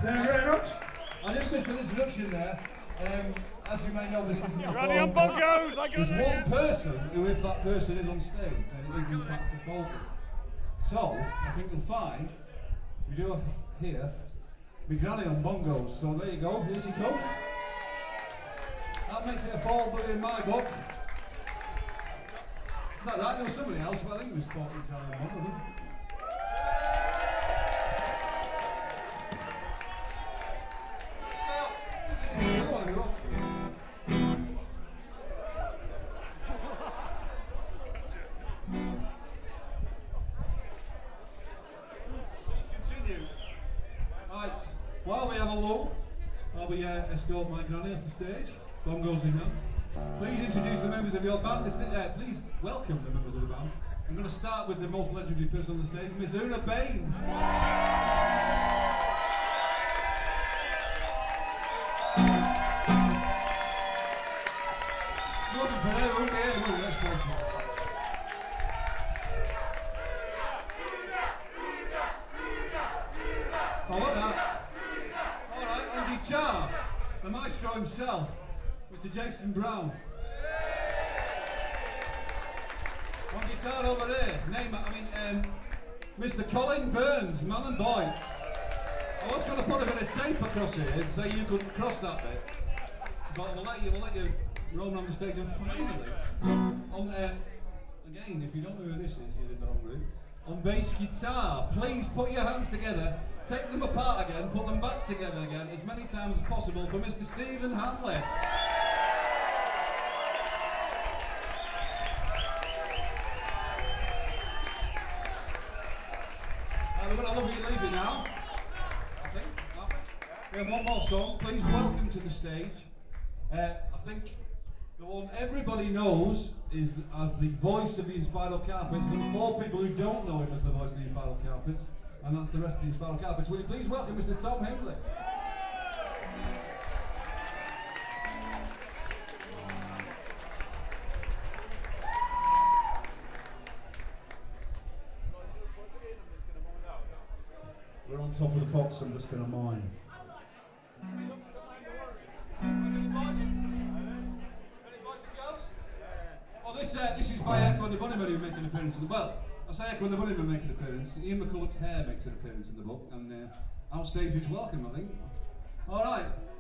Thank you very much. I didn't miss an introduction there. As you may know, this isn't a Running on bongos, I got There's it. one person who, if that person is on stage, then it is in fact a folder. So, I think you'll find, we do have here, my granny on bongos. So there you go, here she comes. That makes it a folder in my book. Is that right? There was somebody else, but I think it was Sporting Carry on Bongo. Right, while we have a lull, while we escort my granny off the stage, bongos in hand, please introduce the members of your band. Please welcome the members of the band. I'm going to start with the most legendary person on the stage, Miss Una Baines. It wasn't for her, it wouldn't be here, would it? Let's face it. I want that. Alright, on guitar, the maestro himself, Mr. Jason Brown. On guitar over there, Mr. Colin Burns, man and boy. I was going to put a bit of tape across here so you couldn't cross that bit, but we'll let you roam around the stage. And finally, again, if you don't know who this is, you're in the wrong room. On bass guitar, please put your hands together, take them apart again, put them back together again as many times as possible for Mr. Stephen Hanley. We're going to love you leaving now, I think. We have one more song. Please welcome to the stage. I think the one everybody knows is as the voice of the Inspiral Carpets. There are 4 people who don't know him as the voice of the Inspiral Carpets, and that's the rest of the Inspiral Carpets. Will you please welcome Mr. Tom Hindley? We're on top of the Fox, I'm just going to mine. Oh, this is by Echo and the Bunnymen who make an appearance in the book. I say Echo and the Bunnymen make an appearance. Ian McCulloch's hair makes an appearance in the book, and outstage is welcome, I think. All right.